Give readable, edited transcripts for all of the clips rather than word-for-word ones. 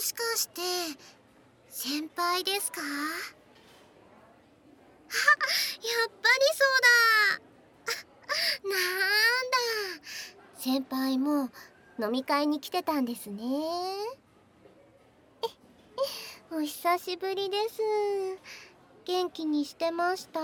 しかして先輩ですか？あ、やっぱりそうだ。なんだ、先輩も飲み会に来てたんですね。お久しぶりです。元気にしてました？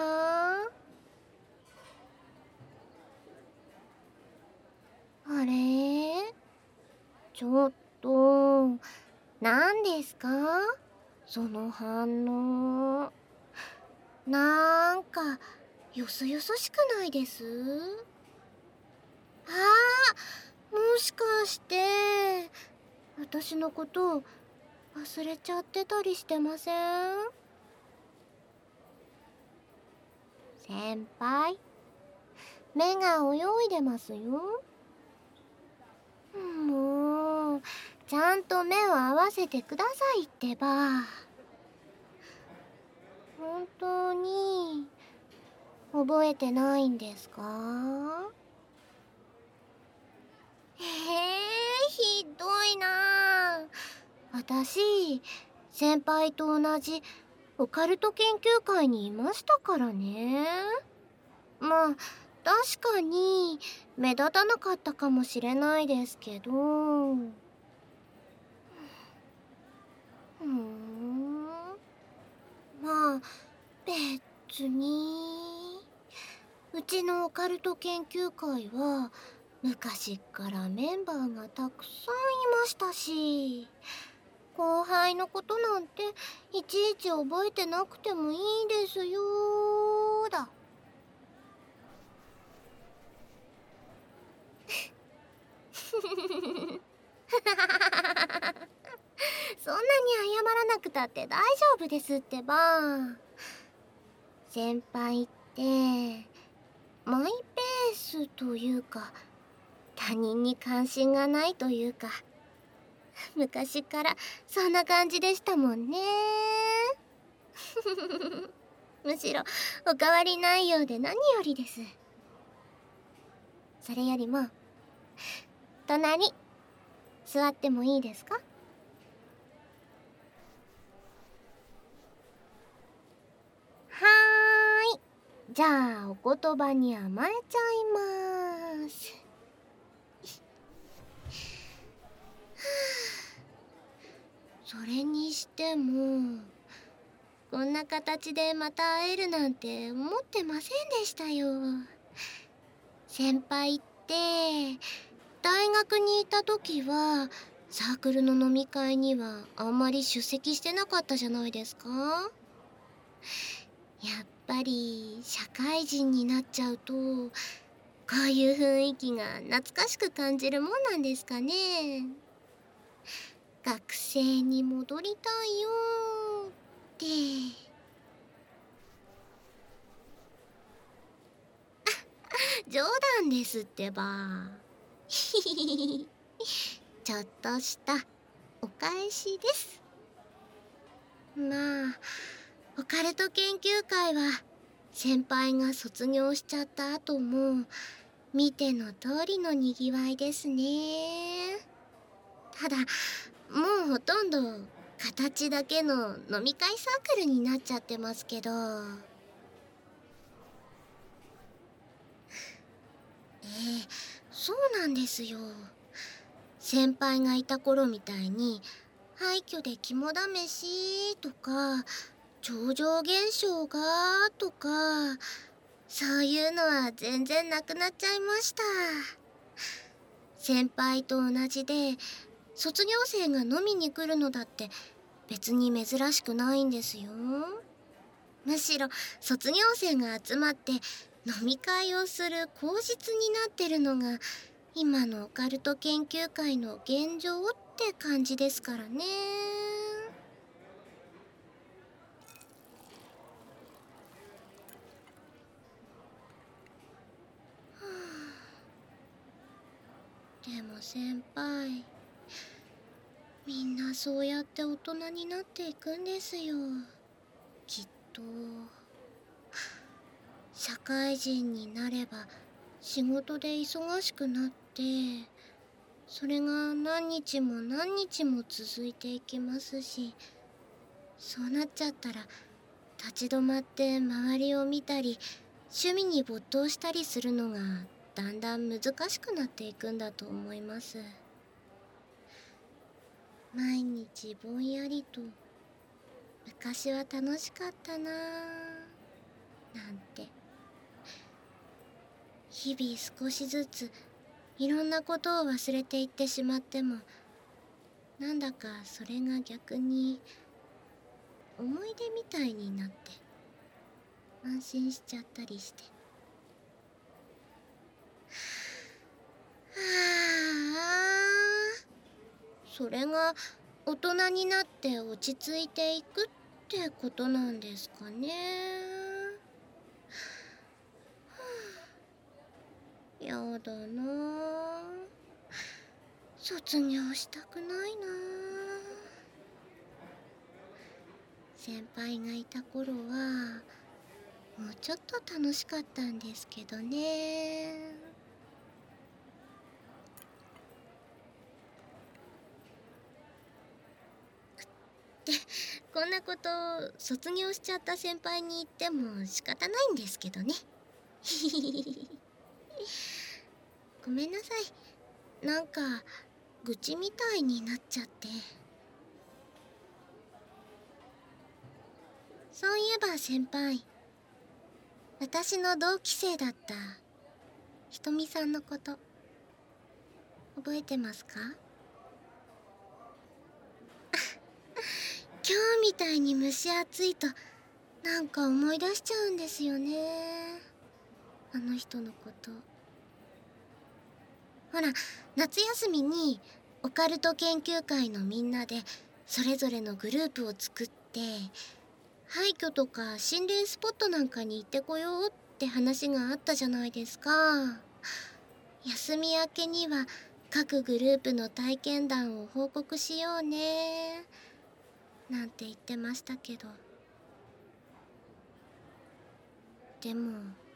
あれ、ちょっと、何ですかその反応。なんかよそよそしくないです？ああ、もしかして私のこと忘れちゃってたりしてません？先輩、目が泳いでますよ。もうちゃんと目を合わせてくださいってば。本当に覚えてないんですか？ひどいなあ。私、先輩と同じオカルト研究会にいましたからね。まあ、確かに目立たなかったかもしれないですけど。まあ、別に。うちのオカルト研究会は昔っからメンバーがたくさんいましたし、後輩のことなんていちいち覚えてなくてもいいですよーだ。そんなに謝らなくたって大丈夫ですってば。先輩ってマイペースというか、他人に関心がないというか、昔からそんな感じでしたもんね。むしろお変わりないようで何よりです。それよりも隣座ってもいいですか？はーい。じゃあお言葉に甘えちゃいます。それにしてもこんな形でまた会えるなんて思ってませんでしたよ。先輩って大学にいた時はサークルの飲み会にはあんまり出席してなかったじゃないですか。やっぱり社会人になっちゃうとこういう雰囲気が懐かしく感じるもんなんですかね。学生に戻りたいよーって。冗談ですってば。ひひひひ。ちょっとしたお返しです。まあ、オカルト研究会は先輩が卒業しちゃった後も見ての通りのにぎわいですね。ただ、もうほとんど形だけの飲み会サークルになっちゃってますけど。そうなんですよ。先輩がいた頃みたいに廃墟で肝試しとか超常現象がとかそういうのは全然なくなっちゃいました。先輩と同じで卒業生が飲みに来るのだって別に珍しくないんですよ。むしろ卒業生が集まって飲み会をする口実になってるのが今のオカルト研究会の現状って感じですからね。でも先輩、みんなそうやって大人になっていくんですよ。きっと。社会人になれば仕事で忙しくなってそれが何日も何日も続いていきますし、そうなっちゃったら立ち止まって周りを見たり趣味に没頭したりするのがだんだん難しくなっていくんだと思います。毎日ぼんやりと昔は楽しかったなぁなんて、日々少しずついろんなことを忘れていってしまっても、なんだかそれが逆に思い出みたいになって安心しちゃったりして、はあ、それが大人になって落ち着いていくってことなんですかね。やだなあ、卒業したくないなあ。先輩がいた頃はもうちょっと楽しかったんですけどね。で、こんなこと卒業しちゃった先輩に言っても仕方ないんですけどね。ごめんなさい。なんか愚痴みたいになっちゃって。そういえば先輩、私の同期生だったひとみさんのこと覚えてますか？今日みたいに蒸し暑いとなんか思い出しちゃうんですよね、あの人のこと。ほら、夏休みにオカルト研究会のみんなでそれぞれのグループを作って廃墟とか心霊スポットなんかに行ってこようって話があったじゃないですか。休み明けには各グループの体験談を報告しようねなんて言ってましたけど、でも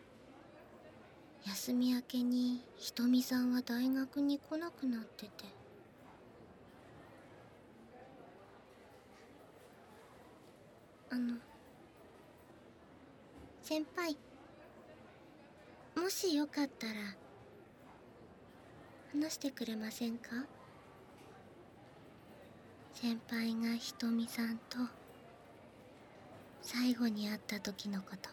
休み明けにひとみさんは大学に来なくなってて。先輩、もしよかったら話してくれませんか？先輩がひとみさんと最後に会った時のこと。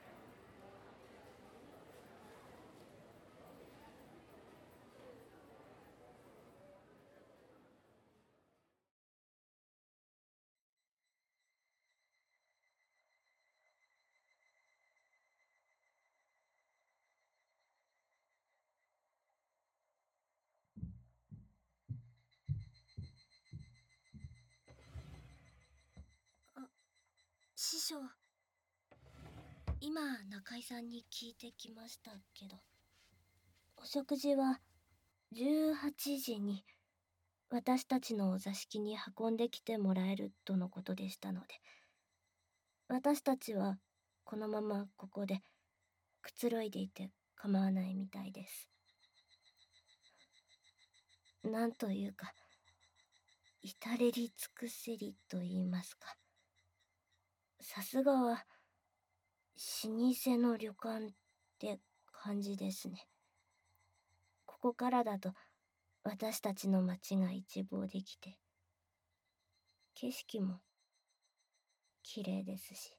あ、師匠、今中井さんに聞いてきましたけど、お食事は18時に私たちのお座敷に運んできてもらえるとのことでしたので、私たちはこのままここでくつろいでいて構わないみたいです。なんというか、至れり尽くせりと言いますか。さすがは老舗の旅館って感じですね。ここからだと私たちの町が一望できて、景色も綺麗ですし。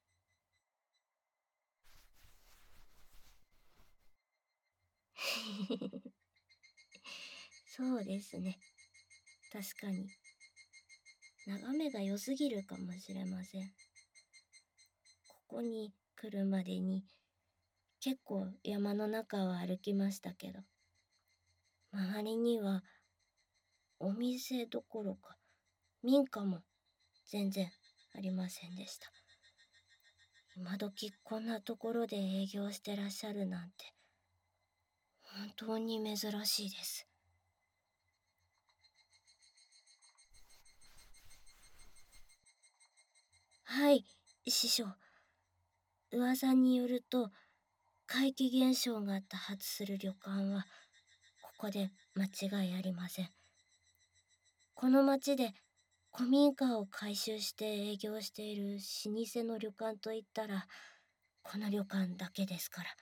そうですね。確かに眺めが良すぎるかもしれません。ここに来るまでに結構山の中を歩きましたけど、周りにはお店どころか民家も全然ありませんでした。今時こんなところで営業してらっしゃるなんて本当に珍しいです。はい、師匠。噂によると怪奇現象が多発する旅館はここで間違いありません。 この町で古民家を改修して営業している老舗の旅館といったらこの旅館だけですから。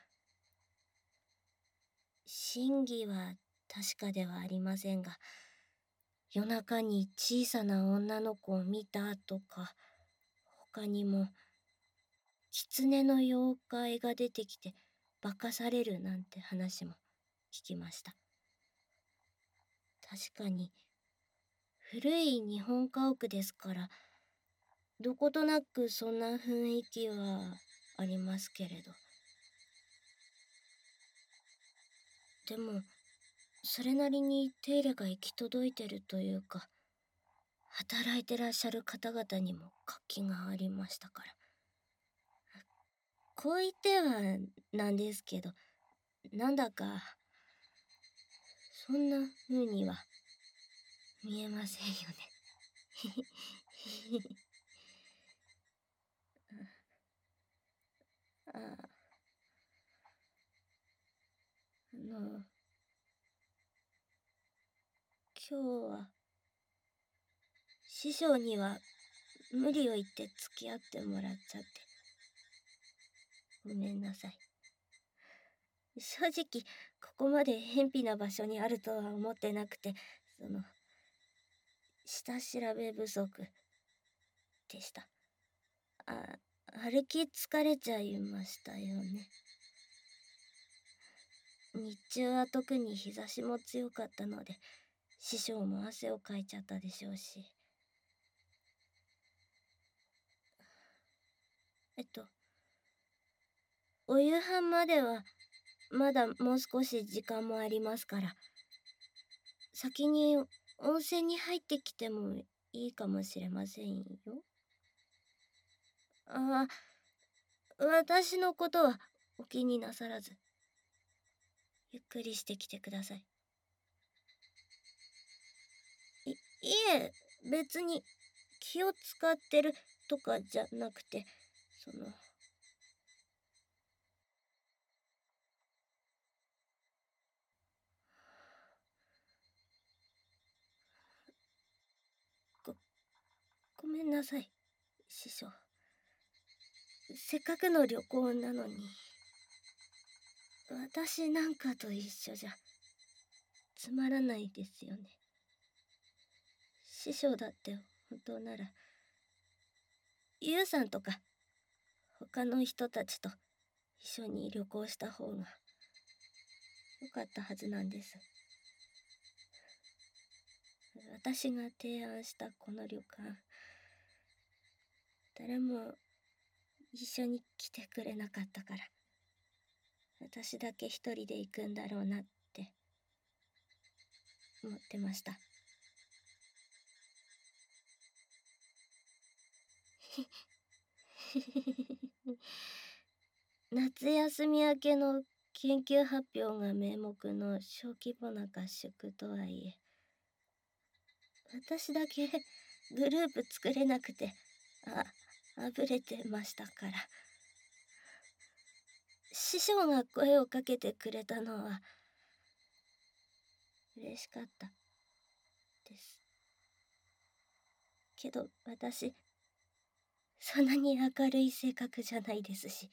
真偽は確かではありませんが、夜中に小さな女の子を見たとか、他にも狐の妖怪が出てきて化かされるなんて話も聞きました。確かに古い日本家屋ですから、どことなくそんな雰囲気はありますけれど。でも、それなりに手入れが行き届いてるというか、働いてらっしゃる方々にも活気がありましたから。こう言ってはなんですけど、なんだか、そんな風には見えませんよね。あ、今日は、師匠には無理を言って付き合ってもらっちゃって。ごめんなさい。正直、ここまで偏僻な場所にあるとは思ってなくて、下調べ不足でした。歩き疲れちゃいましたよね。日中は特に日差しも強かったので、師匠も汗をかいちゃったでしょうし。お夕飯まではまだもう少し時間もありますから、先に温泉に入ってきてもいいかもしれませんよ。私のことはお気になさらず、ゆっくりしてきてください。いえ、別に気を使ってるとかじゃなくて、ごめんなさい、師匠。せっかくの旅行なのに、私なんかと一緒じゃつまらないですよね。師匠だって本当なら、ゆうさんとか他の人たちと一緒に旅行した方がよかったはずなんです。私が提案したこの旅館、誰も一緒に来てくれなかったから、私だけ一人で行くんだろうなって思ってました。夏休み明けの研究発表が名目の小規模な合宿とはいえ、私だけグループ作れなくて、あぶれてましたから。師匠が声をかけてくれたのは嬉しかったです。けど私、そんなに明るい性格じゃないですし、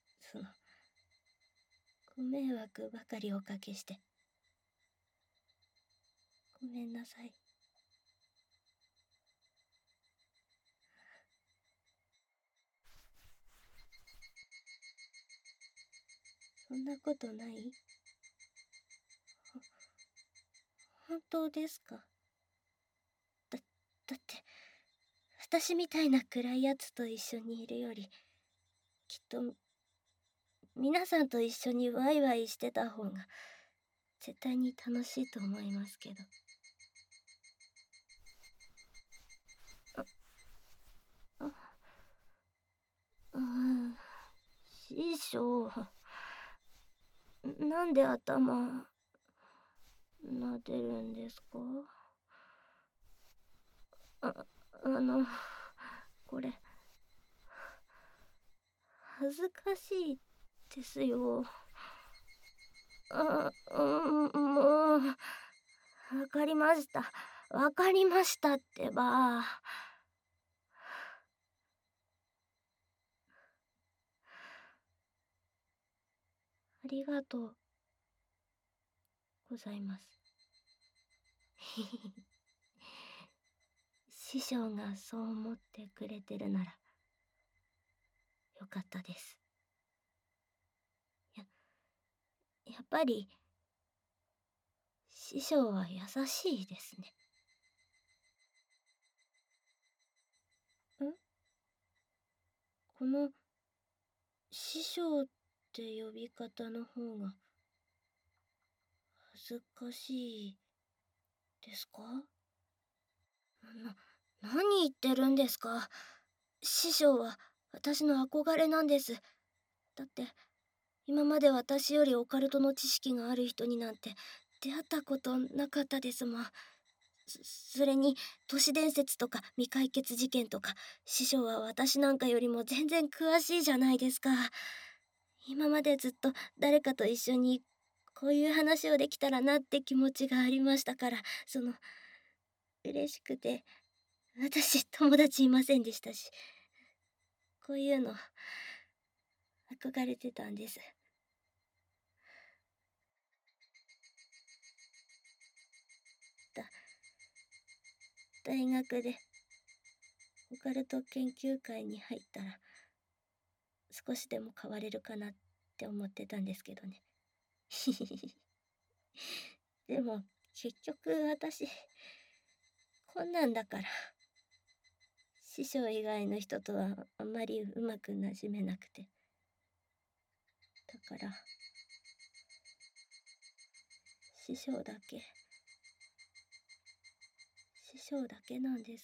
ご迷惑ばかりおかけして、ごめんなさい。そんなことない？本当ですか？だって、私みたいな暗いやつと一緒にいるより、きっと、皆さんと一緒にワイワイしてた方が、絶対に楽しいと思いますけど。師匠、なんで頭、撫でるんですか？これ、恥ずかしいですよ。もう、わかりました。 わかりましたってば。ありがとうございます。師匠がそう思ってくれてるならよかったです。やっぱり師匠は優しいですね。んこの師匠って呼び方の方が恥ずかしいですか？何言ってるんですか？師匠は私の憧れなんです。だって今まで私よりオカルトの知識がある人になんて出会ったことなかったですもん。それに都市伝説とか未解決事件とか師匠は私なんかよりも全然詳しいじゃないですか。今までずっと誰かと一緒にこういう話をできたらなって気持ちがありましたから、嬉しくて、私友達いませんでしたし、こういうの憧れてたんです。だ大学でオカルト研究会に入ったら少しでも変われるかなって思ってたんですけどね。でも結局私こんなんだから師匠以外の人とはあんまりうまくなじめなくて、だから師匠だけ師匠だけなんです。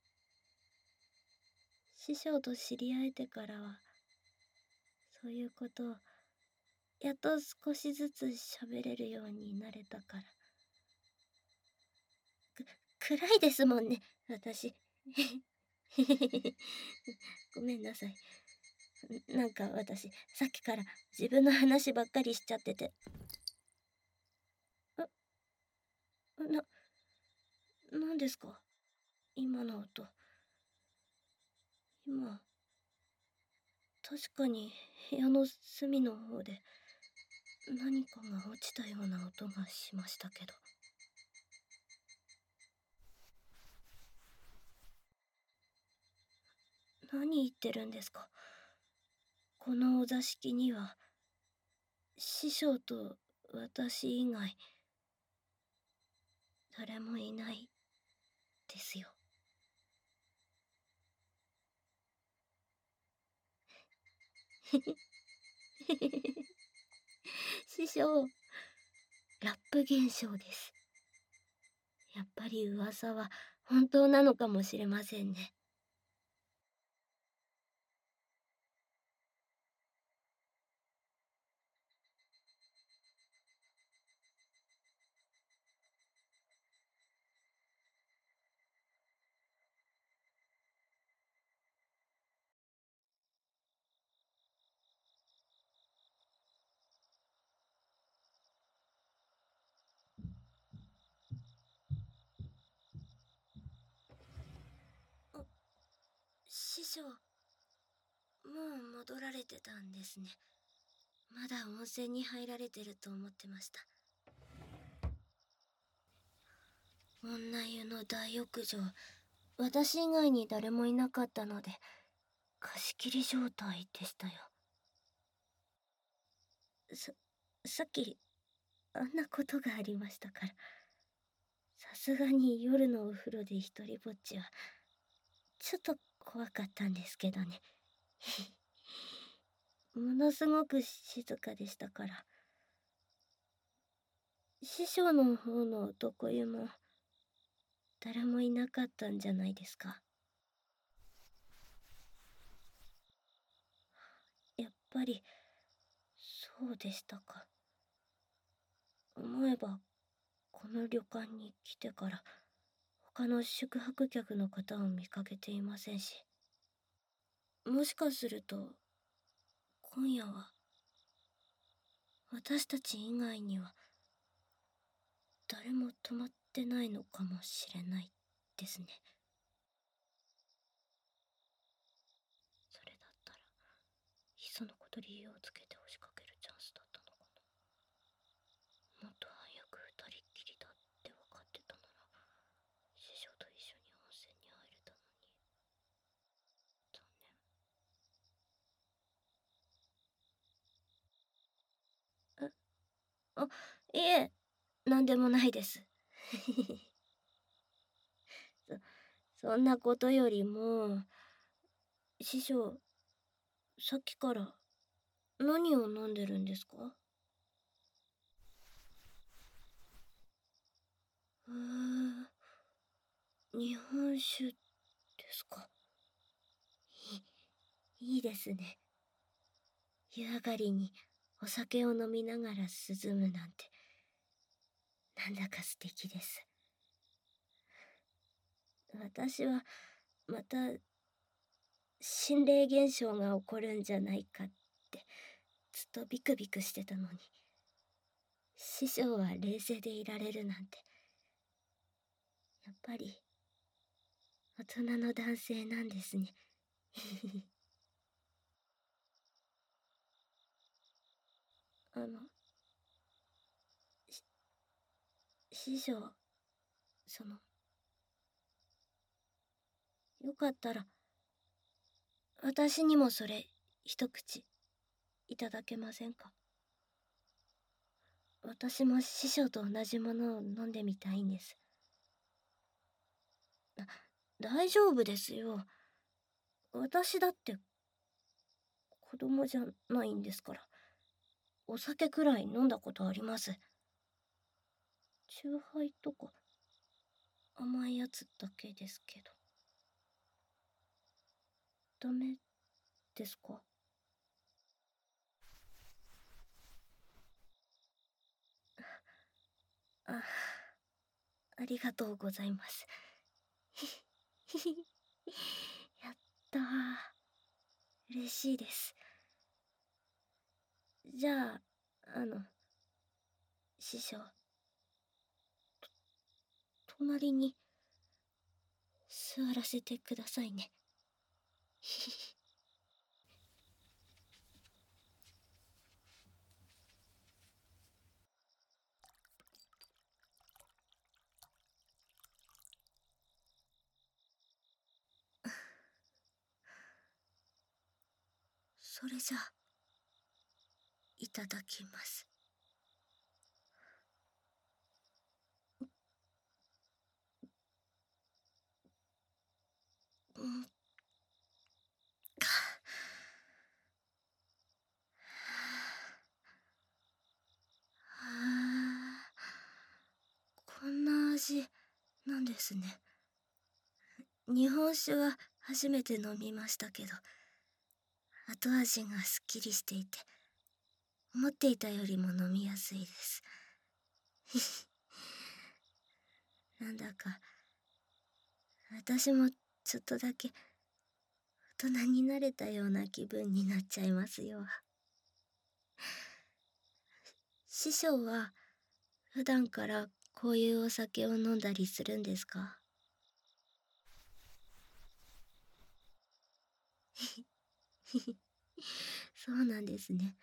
師匠と知り合えてからはそういうことをやっと少しずつ喋れるようになれたから。暗いですもんね、私。ごめんなさい。なんか私、さっきから自分の話ばっかりしちゃってて。あ、なんですか今の音。今、確かに部屋の隅の方で何かが落ちたような音がしましたけど。何言ってるんですか？このお座敷には師匠と私以外誰もいないですよ。師匠、ラップ現象です。やっぱり噂は本当なのかもしれませんね。師匠、もう戻られてたんですね。まだ温泉に入られてると思ってました。女湯の大浴場、私以外に誰もいなかったので、貸し切り状態でしたよ。さ、さっき、あんなことがありましたから。さすがに夜のお風呂で一人ぼっちは、ちょっと怖かったんですけどね。ものすごく静かでしたから。師匠の方の男湯も、誰もいなかったんじゃないですか。やっぱり、そうでしたか。思えば、この旅館に来てから、他の宿泊客の方を見かけていませんし。もしかすると、今夜は、私たち以外には、誰も泊まっってないのかもしれないですね。それだったら、いっそのこと理由をつけて押しかけるチャンスだったのかな。もっと早く二人っきりだって分かってたなら、師匠と一緒に温泉に入れたのに。残念。あ、いえ、なんでもないです。そんなことよりも、師匠、さっきから何を飲んでるんですか？日本酒ですか。いいですね。湯上がりにお酒を飲みながら涼むなんて、なんだか素敵です。私は、また、心霊現象が起こるんじゃないかって、ずっとビクビクしてたのに、師匠は冷静でいられるなんて、やっぱり、大人の男性なんですね。あの、師匠、その、よかったら、私にもそれ、一口、いただけませんか？私も師匠と同じものを飲んでみたいんです。大丈夫ですよ。私だって子供じゃないんですから。お酒くらい飲んだことあります。チューハイとか甘いやつだけですけど。ダメですか？あ、ありがとうございます。やったー。嬉しいです。じゃあ、師匠、隣に座らせてくださいね。それじゃあ、いただきます。うん。こんな味なんですね。日本酒は初めて飲みましたけど、後味がすっきりしていて、思っていたよりも飲みやすいです。なんだか、私もちょっとだけ大人になれたような気分になっちゃいますよ。師匠は普段からこういうお酒を飲んだりするんですか？そうなんですね。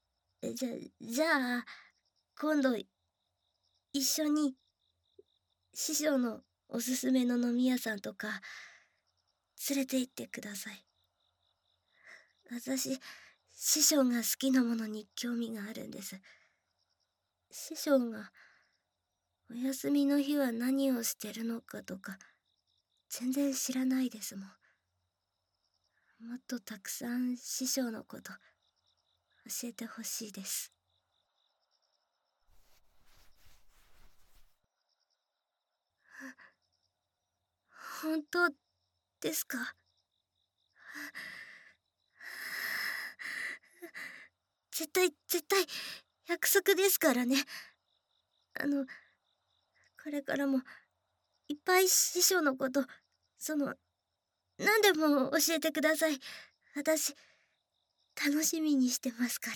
じゃあ、今度一緒に師匠のおすすめの飲み屋さんとか連れて行ってください。私、師匠が好きなものに興味があるんです。師匠がお休みの日は何をしてるのかとか全然知らないですもん。もっとたくさん師匠のこと教えてほしいです。本当ですか？絶対約束ですからね。あの、これからもいっぱい師匠のこと、何でも教えてください。私、楽しみにしてますから。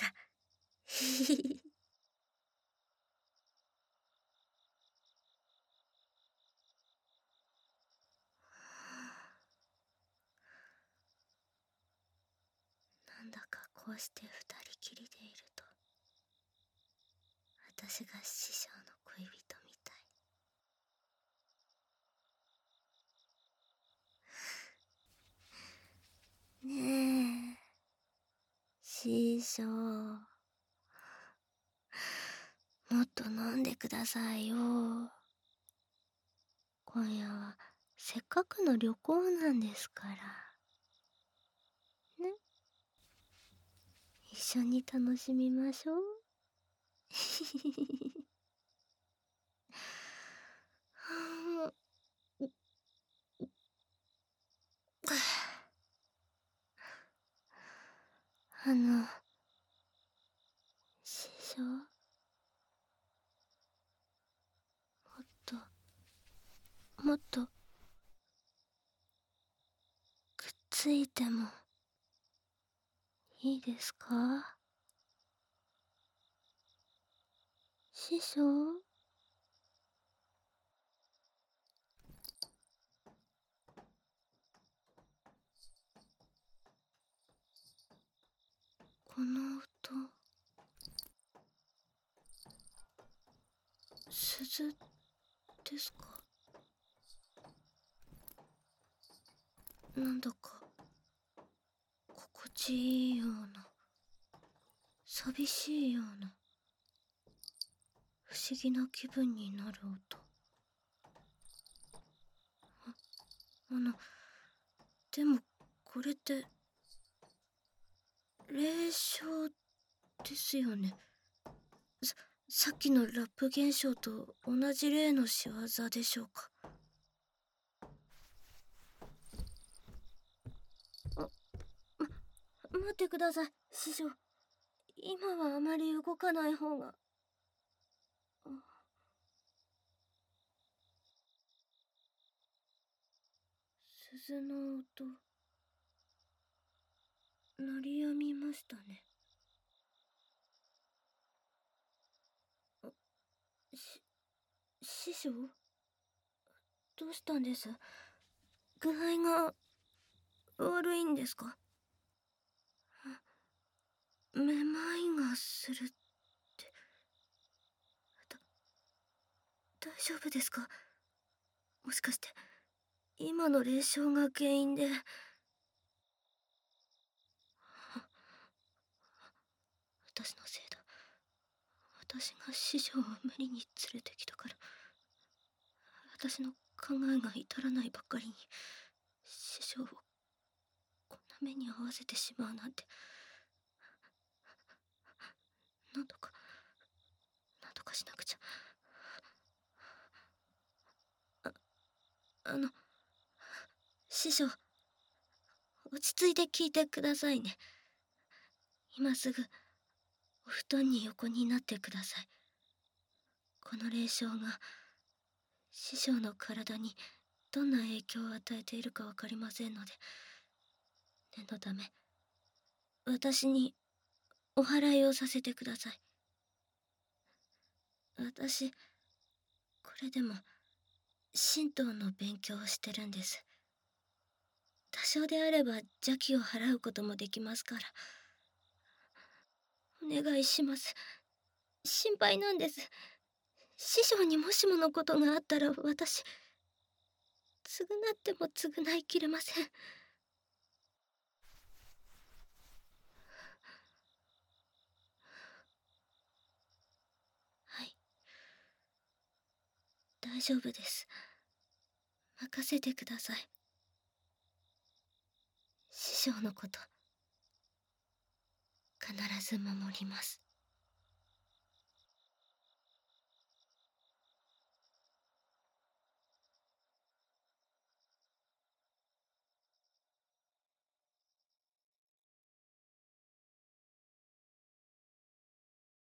なんだかこうして二人きりでいると、私が師匠の恋人みたい。ねえ、師匠。もっと飲んでくださいよ。今夜はせっかくの旅行なんですから。ね。一緒に楽しみましょう。あの、師匠、もっと、もっと、くっついても、いいですか？師匠？この音、鈴ですか？なんだか心地いいような、寂しいような、不思議な気分になる音。でもこれって霊障ですよね。さっきのラップ現象と同じ霊の仕業でしょうか。待ってください、師匠。今はあまり動かない方が。鈴の音、鳴りやみましたね。師匠？どうしたんです？具合が悪いんですか？めまいがするって。大丈夫ですか？もしかして今の霊障が原因で。私のせいだ。私が師匠を無理に連れてきたから。私の考えが至らないばっかりに師匠をこんな目に遭わせてしまうなんて。なんとかしなくちゃ。あの、師匠、落ち着いて聞いてくださいね。今すぐお布団に横になってください。この霊障が師匠の体にどんな影響を与えているかわかりませんので、念のため私にお祓いをさせてください。私、これでも神道の勉強をしてるんです。多少であれば邪気を払うこともできますから。お願いします。心配なんです。師匠にもしものことがあったら私、償っても償いきれません。はい。大丈夫です。任せてください。師匠のこと、必ず守ります。